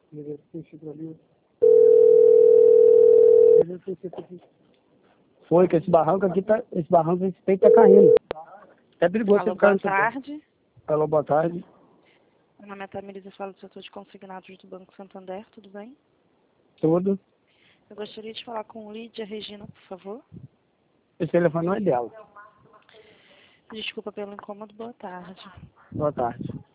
Foi, que esse barranco aqui tá. Esse barranco, esse peito tá caindo. É perigoso Alô, você ficar boa nesse pé. tarde. Alô, boa tarde. Meu nome é Tamires, eu falo do setor de consignados do Banco Santander, tudo bem? Tudo. Eu gostaria de falar com Lídia Regina, por favor. Esse telefone não é dela. Desculpa pelo incômodo, boa tarde. Boa tarde.